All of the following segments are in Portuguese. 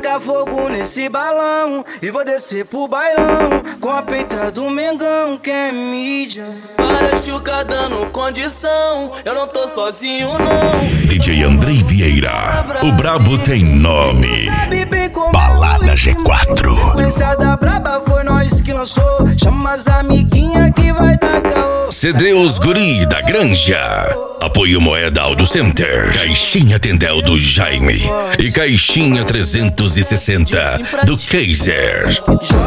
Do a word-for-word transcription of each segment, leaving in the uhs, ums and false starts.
tacar fogo nesse balão e vou descer pro bailão com a peita do Mengão, que é mídia. Para chuca dando condição, eu não tô sozinho não. D J Andrei Vieira, o brabo tem nome. Balada G quatro. Sequência da braba foi nós que lançou. Chama as amiguinhas que vai dar caô. C D Os Guri da Granja. Apoio Moeda Audio Center. Caixinha Tendel do Jaime. E Caixinha trezentos e sessenta do Kaiser.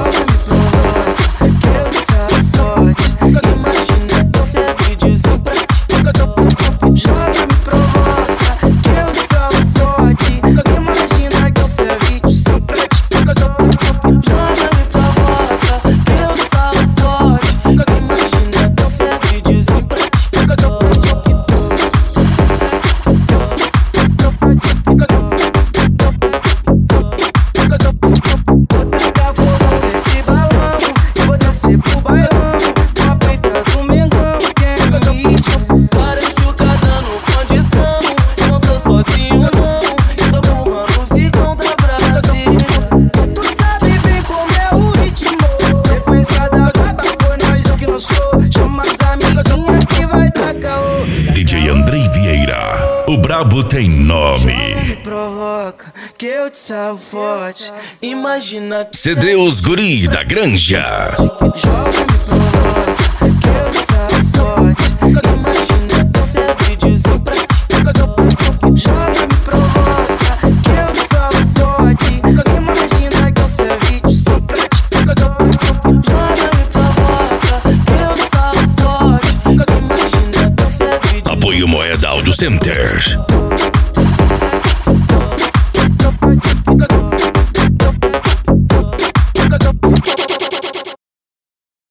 Imagina que cê é videozinho pra ti. Joga, me provoca, que eu salvo forte. Imagina que cê é videozinho pra ti. Joga, me provoca, que eu salvo forte. Imagina que cê é videozinho pra ti. Vou tacar fogo nesse balão e vou descer pro bailão com a peita do Mengão, que é mídia. Para chuca dando condição, eu não tô sozinho não. Eu tô com manos e contra Brasil. Tu sabe bem como é o ritmo. Sequência da braba foi nós que lançou. Chama as amiguinhas que vai dar caô. D J Andrei Vieira, o brabo tem nome. Me provoca, que eu te salvo forte. Imagina que C D Os Guri da Granja. Joga, me provoca, que eu te salvo forte. imagina que cê é videozinho pra ti. Joga, me provoca, que eu te salvo forte. Imagina que cê é videozinho pra ti. Joga, me provoca, que eu salvo forte. Imagina que cê é videozinho. Apoio Moeda Audio Center.